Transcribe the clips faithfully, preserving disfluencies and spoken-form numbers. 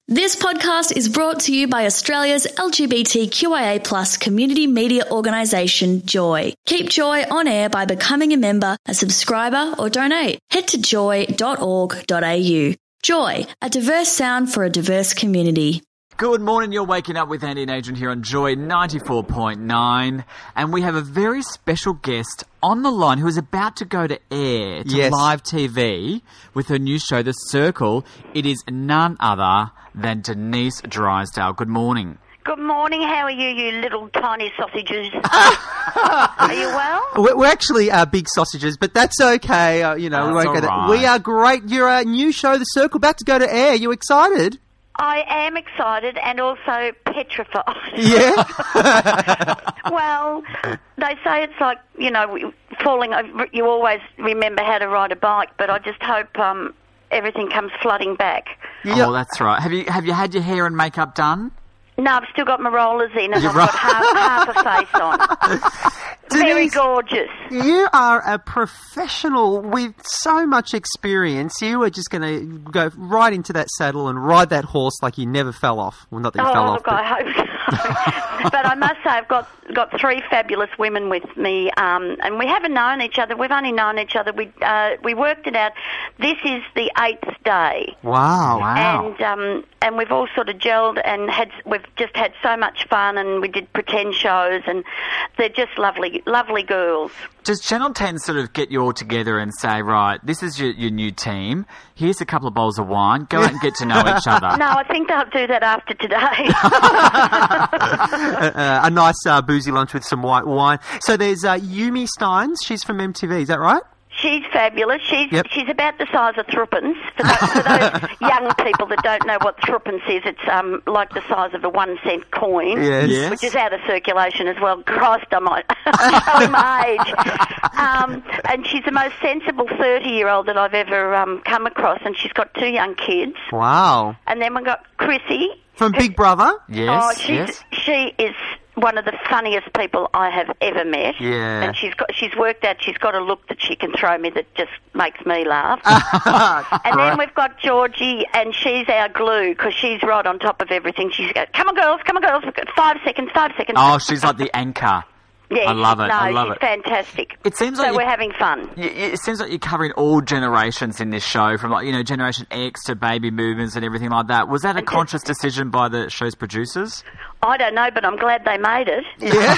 This podcast is brought to you by Australia's L G B T Q I A plus community media organisation, Joy. Keep Joy on air by becoming a member, a subscriber or donate. Head to joy dot org dot a u. Joy, a diverse sound for a diverse community. Good morning, you're waking up with Andy and Adrian here on Joy ninety-four point nine, and we have a very special guest on the line who is about to go to air to Yes. live T V with her new show, The Circle. It is none other than Denise Drysdale. Good morning. Good morning. How are you, you little tiny sausages? Are you well? We're, we're actually uh, big sausages, but that's okay. Uh, you know, we That's won't go all to, right. We are great. Your uh, new show, The Circle, about to go to air. You excited? I am excited and also petrified. Yeah. Well, they say it's like, you know, we- falling over. You always remember how to ride a bike, but I just hope um, everything comes flooding back. Yeah. Oh, that's right. Have you have you had your hair and makeup done? No, I've still got my rollers in and You're I've got half, half a face on. Very Denise, gorgeous. You are a professional with so much experience. You are just going to go right into that saddle and ride that horse like you never fell off. Well, not that you Oh, fell off. look, but- I hope so. But I must say, I've got got three fabulous women with me, um, and we haven't known each other. We've only known each other. We uh, we worked it out. This is the eighth day, Wow. Wow. and um, and we've all sort of gelled and had. We've just had so much fun, and we did pretend shows, and they're just lovely, lovely girls. Does Channel ten sort of get you all together and say, right, this is your, your new team, here's a couple of bowls of wine, go out and get to know each other? No, I think they'll do that after today. uh, a nice uh, boozy lunch with some white wine. So there's uh, Yumi Steins. She's from M T V. Is that right? She's fabulous. She's Yep. she's about the size of threepence. For those, for those young people that don't know what threepence is, it's um like the size of a one cent coin, Yes. Yes. which is out of circulation as well. Christ, I might I'm showing my age. Um, and she's the most sensible thirty-year-old that I've ever um, come across, and she's got two young kids. Wow. And then we've got Chrissy. From Big Brother? Yes, Oh, she's, yes. she is one of the funniest people I have ever met. Yeah. And she's got, she's worked out, she's got a look that she can throw me that just makes me laugh. And then we've got Georgie, and she's our glue because she's right on top of everything. She's go, come on girls, come on girls, we've got five seconds, five seconds. Oh, she's like the anchor. yeah, I love it, No, I love she's it. fantastic. It seems so like you- we're having fun. Y- y- It seems like you're covering all generations in this show, from like, you know, Generation X to baby boomers and everything like that. Was that a And just- conscious decision by the show's producers? I don't know, but I'm glad they made it. Yeah.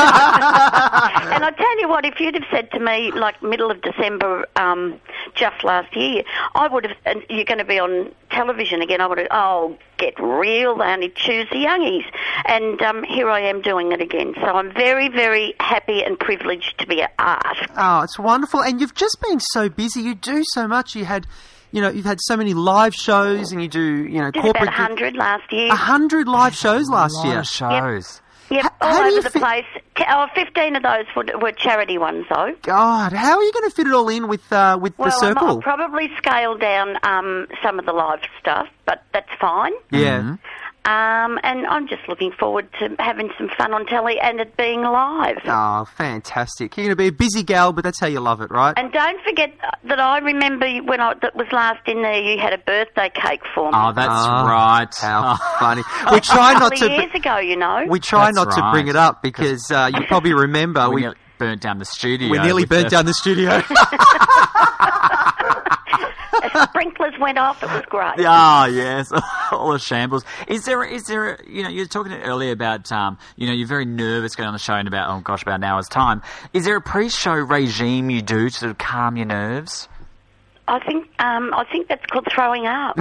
And I tell you what, if you'd have said to me, like middle of December, um, just last year, I would have, and you're going to be on television again, I would have, oh, get real, they only choose the youngies. And um, here I am doing it again. So I'm very, very happy and privileged to be asked. Oh, it's wonderful. And you've just been so busy. You do so much. You had, you know, you've had so many live shows, and you do, you know, Did corporate. about one hundred last year. A hundred live shows last A lot year. of shows. Yep, H- all how do you over the fi- place. T- oh, fifteen of those were, were charity ones, though. God, how are you going to fit it all in with uh, with Well, the I'm- circle? I'll probably scale down um, some of the live stuff, but that's fine. yeah. Mm-hmm. Um, and I'm just looking forward to having some fun on telly and it being live. Oh, fantastic! You're going to be a busy gal, but that's how you love it, right? And don't forget that I remember when I that was last in there, you had a birthday cake for me. Oh, that's Ah, right. How Oh. funny. We try a not couple to. of years ago, you know. We try That's not to bring right. it up because uh, you probably remember we we nearly burnt down the studio. we nearly with burnt the- down the studio. As sprinklers went off, it was great. Ah, yes, all the shambles. Is there, is there, you know, you were talking earlier about, um, you know, you're very nervous going on the show in about, oh gosh, about an hour's time. Is there a pre-show regime you do to sort of calm your nerves? I think um, I think that's called throwing up.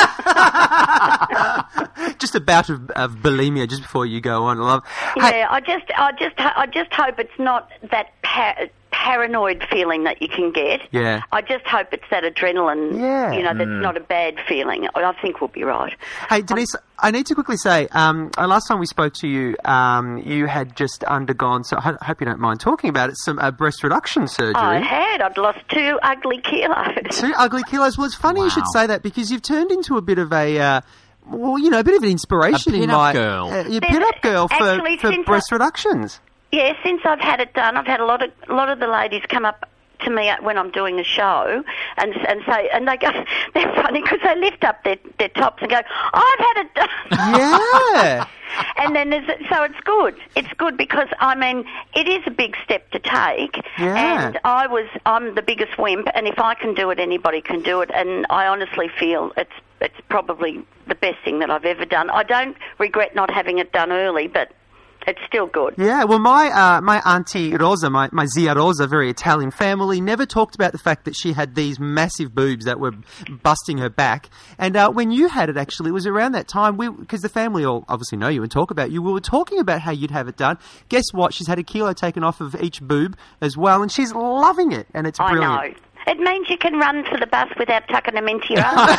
Just a bout of, of bulimia just before you go on. I love. Hey, Yeah, I just, I just, I just hope it's not that pa- paranoid feeling that you can get. Yeah. I just hope it's that adrenaline. Yeah. You know, that's not a bad feeling. I think we'll be right. Hey, Denise, I need to quickly say, um, uh, last time we spoke to you, um, you had just undergone, so I ho- hope you don't mind talking about it, some uh, breast reduction surgery. I had. I'd lost two ugly kilos. Two ugly kilos. Well, it's funny you should Wow. say that because you've turned into a bit of a, uh, well, you know, a bit of an inspiration A in pin-up my... girl. Uh, you're a There's- pin-up girl for, actually, for since breast I- reductions. Yeah, since I've had it done, I've had a lot of, a lot of the ladies come up to me when I'm doing a show and and say, and they go, they're funny because they lift up their, their tops and go, I've had it done. Yeah. And then there's, so it's good. It's good because, I mean, it is a big step to take. Yeah. And I was, I'm the biggest wimp, and if I can do it, anybody can do it. And I honestly feel it's it's probably the best thing that I've ever done. I don't regret not having it done early, but it's still good. Yeah, well, my uh, my auntie Rosa, my, my zia Rosa, very Italian family, never talked about the fact that she had these massive boobs that were busting her back. And uh, when you had it, actually, it was around that time, we because the family all obviously know you and talk about you, we were talking about how you'd have it done. Guess what? She's had a kilo taken off of each boob as well, and she's loving it, and it's brilliant. I know. It means you can run to the bus without tucking them into your arm. And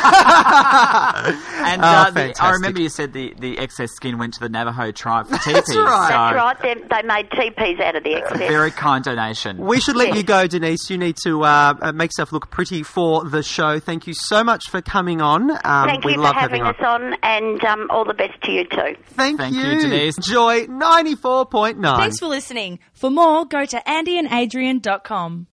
uh, oh, the, I remember you said the, the excess skin went to the Navajo tribe for teepees. That's right. So That's right. They, they made teepees out of the excess. very kind donation. We should let Yeah. you go, Denise. You need to uh, make yourself look pretty for the show. Thank you so much for coming on. Um, Thank we you for love having you us on, and um, all the best to you too. Thank, Thank you. you, Denise. Joy ninety-four point nine. Thanks for listening. For more, go to andy and adrian dot com.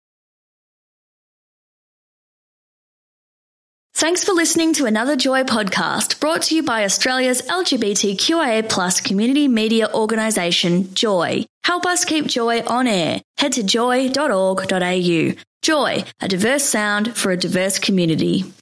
Thanks for listening to another Joy podcast brought to you by Australia's L G B T Q I A plus community media organisation, Joy. Help us keep Joy on air. Head to joy dot org dot a u. Joy, a diverse sound for a diverse community.